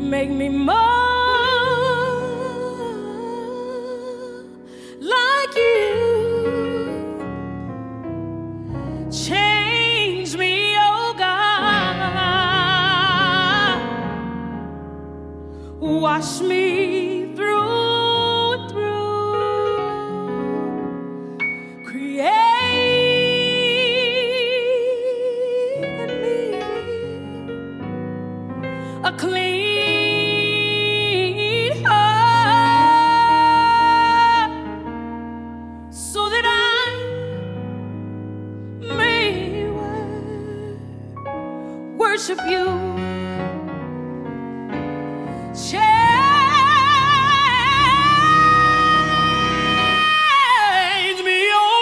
Make me more like you. Change me, oh God. Wash me through and through. Create in me a clean heart, so that I may worship you. Change me, oh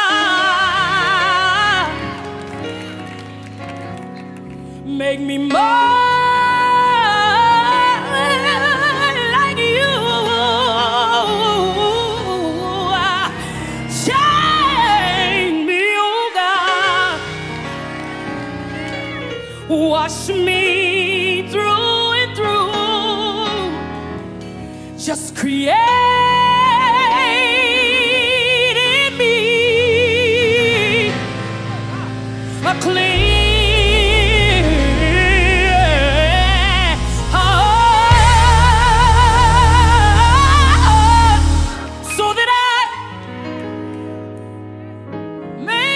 God. Make me more like you. Change me, oh God. Wash me through and through. Just create in me a clean heart, so that I may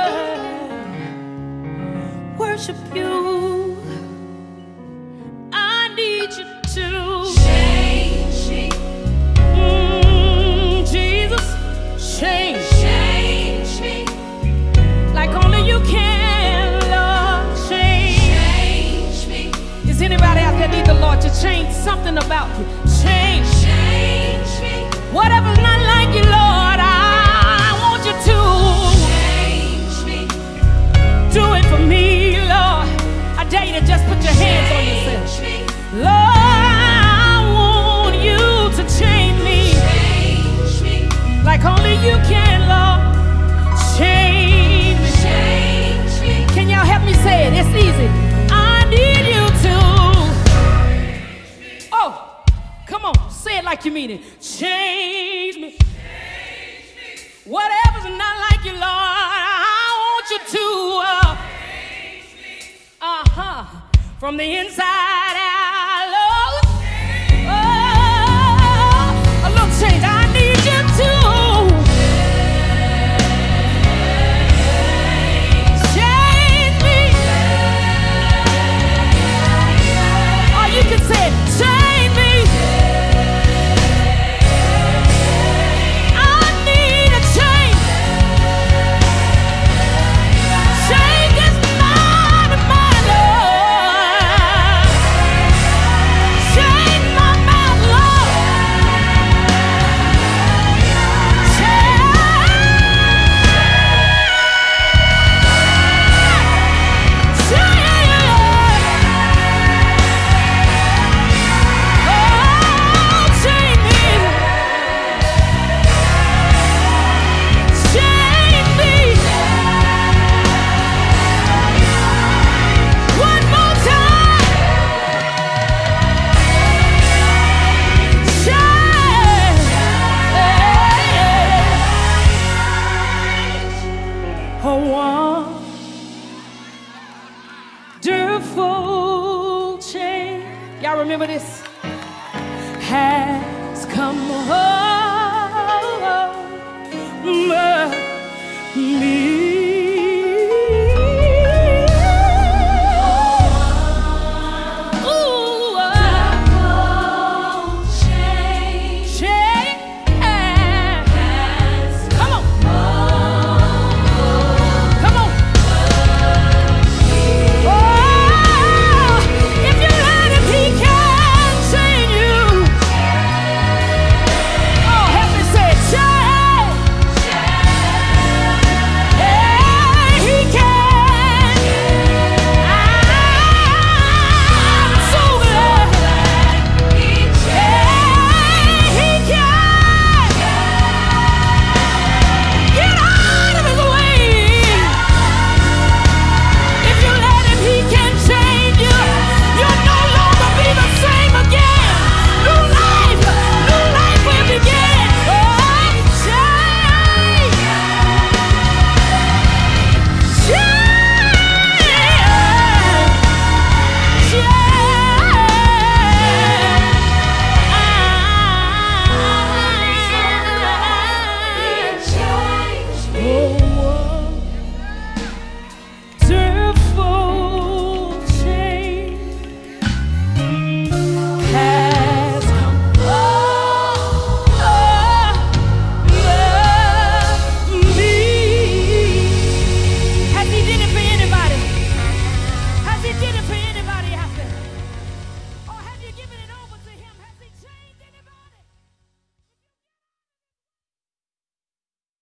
worship you. I need you to Change me, Jesus, change me, like only you can, Lord. change me, Is anybody out there need the Lord to change something about you? Change me, whatever's not like you, Lord. I want you to change me, do it for me, Lord. I dare you to just put your hands on yourself. change me, Lord, I want you to change me like only you can, Lord. Change me. change me, Can y'all help me say it? It's easy. I need you to. Oh, come on, say it like you mean it. Change me. Whatever's not like you, Lord, I want you to. From the inside out, Lord. Oh, a little change. I need you to. Change me. Or you can say, change me. I need a change. Change this mind of mine, Lord. Change my mouth, Lord. Wonderful change. Y'all remember this? Has come over